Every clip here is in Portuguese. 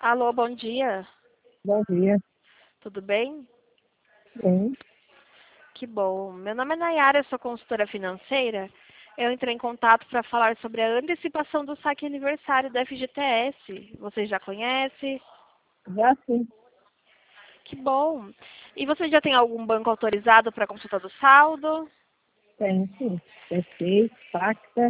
Alô, bom dia. Bom dia. Tudo bem? Bem, Que bom. Meu nome é Nayara, eu sou consultora financeira. Eu entrei em contato para falar sobre a antecipação do saque aniversário da FGTS. Você já conhece? já sim. Que bom. E você já tem algum banco autorizado para consulta do saldo? Tem sim. C6, Pacta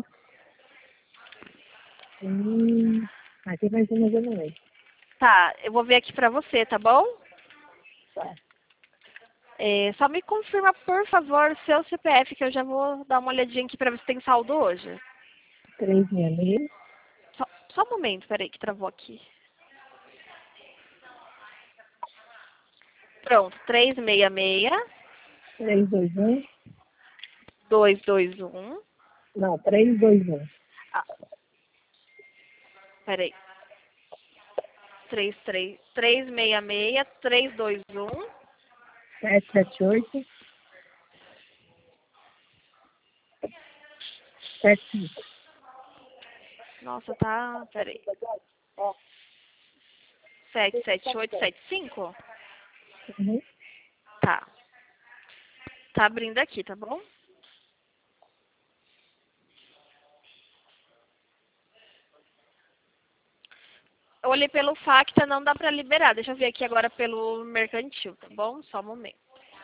e... Aqui mais uma eu não lembro. Tá, eu vou ver aqui para você, tá bom? Tá. Só me confirma, por favor, seu CPF, que eu já vou dar uma olhadinha aqui para ver se tem saldo hoje. 366, Só um momento, peraí, que travou aqui. Pronto, 366 321. 221. Não, 321. Ah, peraí. 366 321. 778, 75. Nossa, tá. Peraí. 77875. Uhum. Tá. Tá abrindo aqui, tá bom? Eu olhei pelo Facta, não dá pra liberar. Deixa eu ver aqui agora pelo mercantil, tá bom? Só um momento.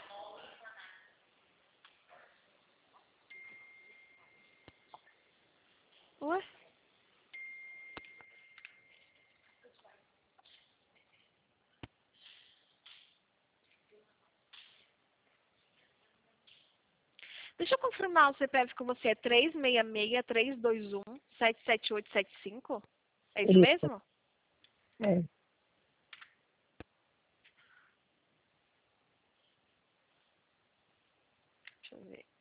Ué? Deixa eu confirmar o CPF com você. É 366 321 77875. É isso Isso. mesmo? É. Deixa eu ver.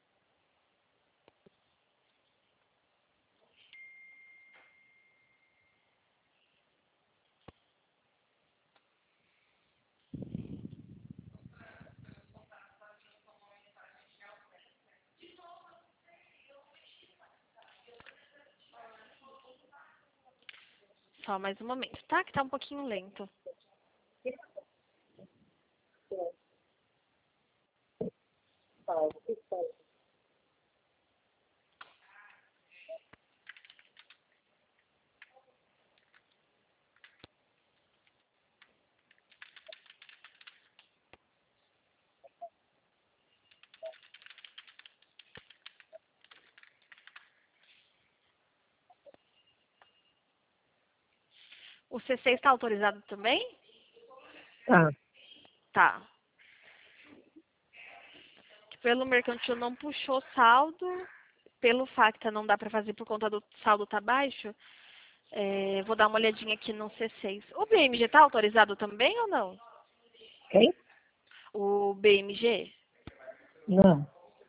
Só mais um momento, tá? Que tá um pouquinho lento. O C6 está autorizado também? Tá. Tá. Pelo mercantil não puxou saldo. Pelo Facta não dá pra fazer por conta do saldo tá baixo. Vou dar uma olhadinha aqui no C6. O BMG tá autorizado também ou não? Quem? O BMG? Não.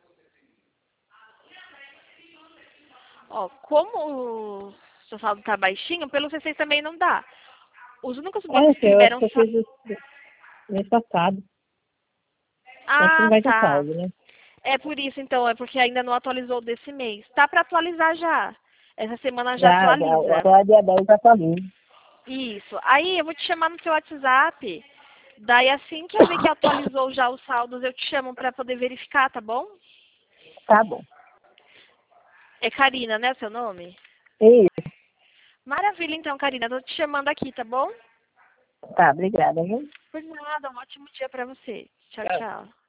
Ó, como o seu saldo tá baixinho, pelo C6 também não dá. Os únicos bancos que Eu acho liberam que eu fiz isso mês passado. Acho que não Ah, vai ter tá. saldo, né? É por isso então, é porque ainda não atualizou desse mês. Tá pra atualizar já. Essa semana já Já. atualiza. Agora dia 10 já tá lindo. Isso. Aí eu vou te chamar no seu WhatsApp. Daí assim que eu ver que atualizou já os saldos, eu te chamo pra poder verificar, tá bom? Tá bom. É Karina, né, seu nome? Isso. Maravilha então, Karina. Tô te chamando aqui, tá bom? Tá, obrigada, viu? Por nada, um ótimo dia pra você. Tchau, Tchau. tchau.